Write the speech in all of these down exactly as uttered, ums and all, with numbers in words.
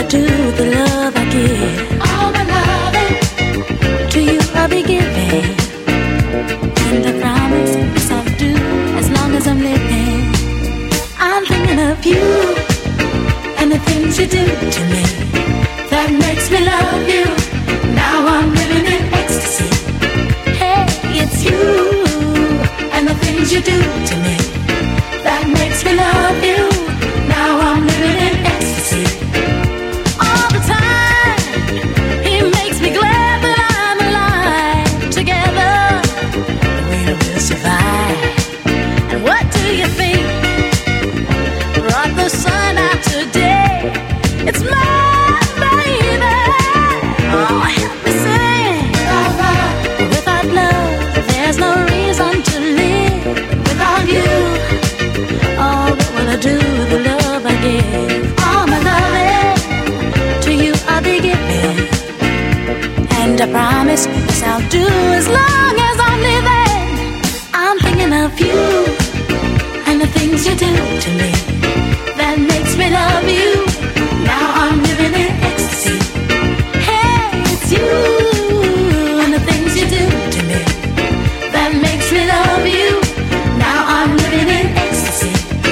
do with the love I give? All my loving to you I'll be giving, and I promise yes I'll do as long as I'm living. I'm thinking of you and the things you do to me that makes me love you. Now I'm living in ecstasy. Hey, it's you and the things you do to me that makes me love you. Now I'm living in ecstasy. All the time, he makes me glad that I'm alive. Together, we will survive. And what do you think brought the sun out today? It's my baby. Oh, help me sing. Without love, there's no reason to live. Without you, oh, what will I do with the love I give? All my loving to you I'll be giving, and I promise yes I'll do as long as I'm living. I'm thinking of you and the things you do to me that makes me love you. Now I'm living in ecstasy. Hey, it's you and the things you do to me that makes me love you. Now I'm living in ecstasy.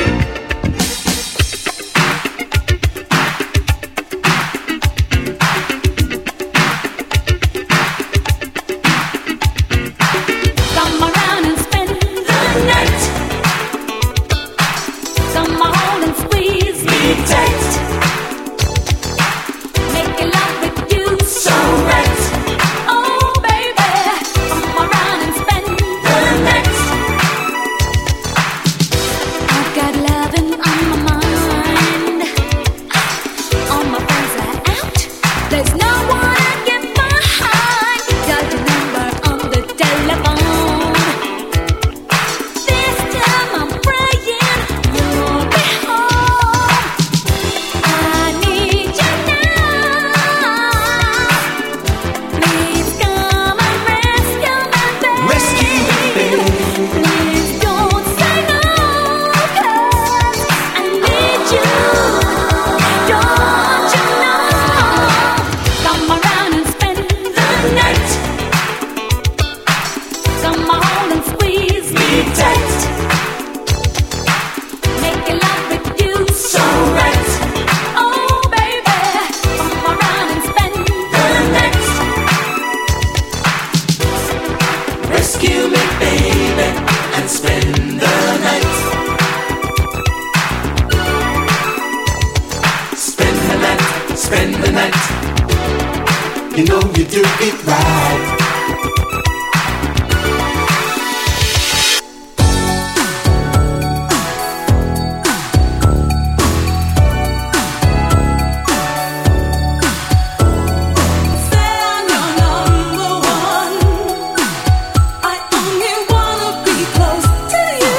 Come around and spend the night. Come on and squeeze me tight. Making love with you so right. Oh baby, come around and spend the night. I've got loving on my mind. All my friends are out. There's no one I get behind. Got your number on the telephone. This time I'm praying you'll be home. I need you now. Please come and rescue me, baby. Rescue me, baby. Please don't say no, 'cause I need you. Don't you know? Come around and spend the night. Come on and squeeze me tight. Making love with you so right. Oh baby, come around and spend the night. Rescue me, baby, and spend the night. Spend the night, spend the night. You know you do it right. Say I'm your number one. I only wanna be close to you.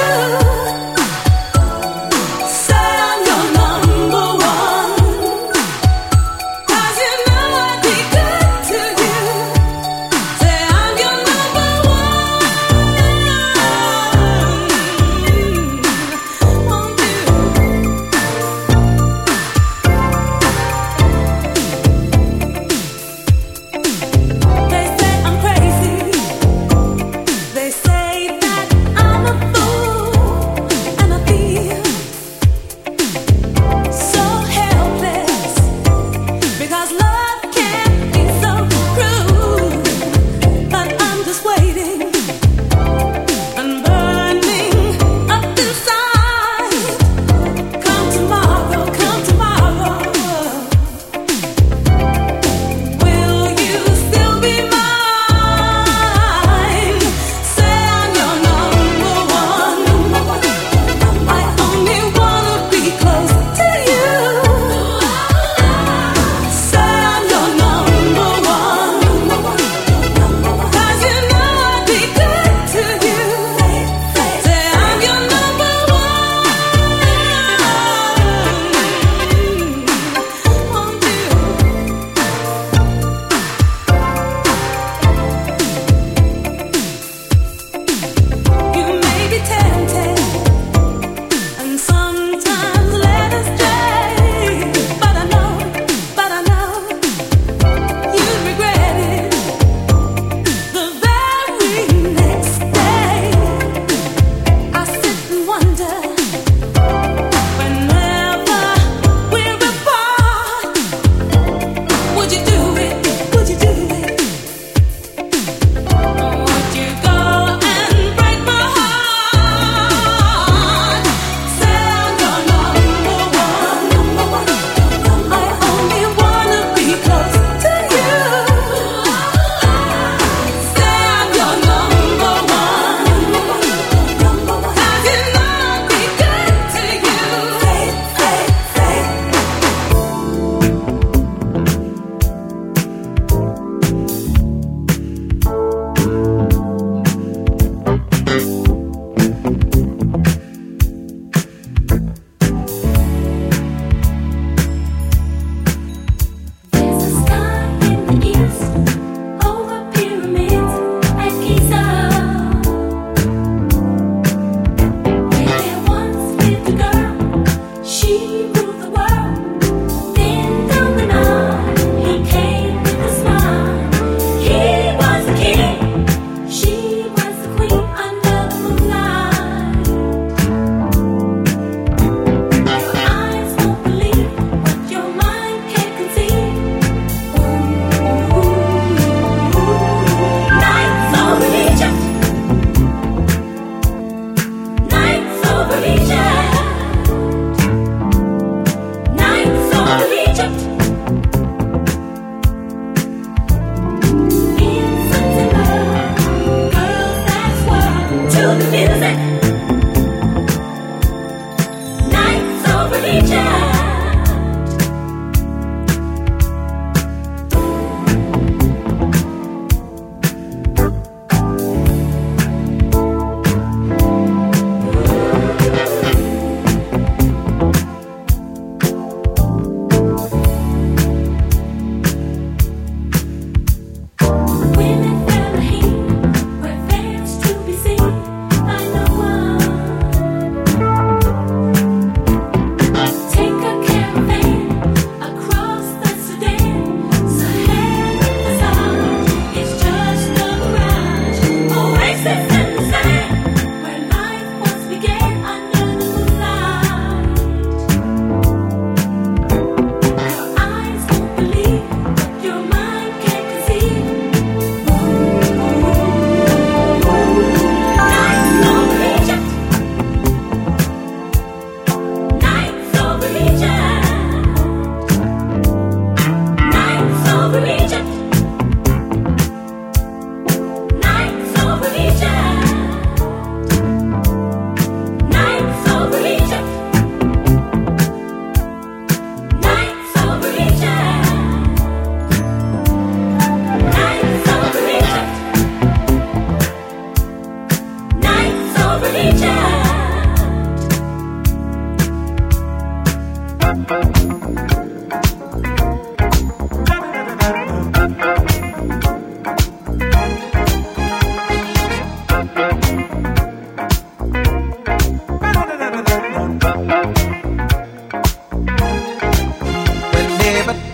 Say I'm your number one. 'Cause you know I'd be good to you. Say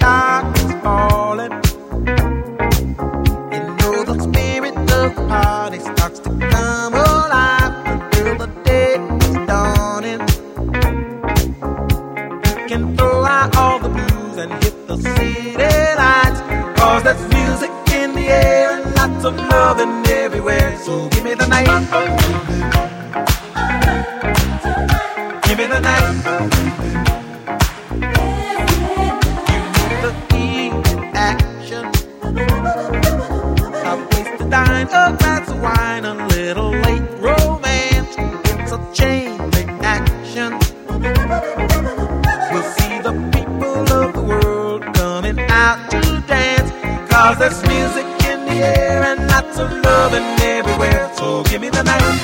darkness falling, you know the spirit of the party starts to come alive until the day is dawning. You can throw out all the blues and hit the city lights, 'cause there's music in the air and lots of loving everywhere. So give me the night, give me the night. The heat, action, a place to dine, a glass of wine, a little late romance. It's a chain reaction. We'll see the people of the world coming out to dance, 'cause there's music in the air and lots of loving everywhere. So give me the night,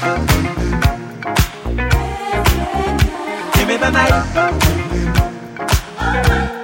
give me the night.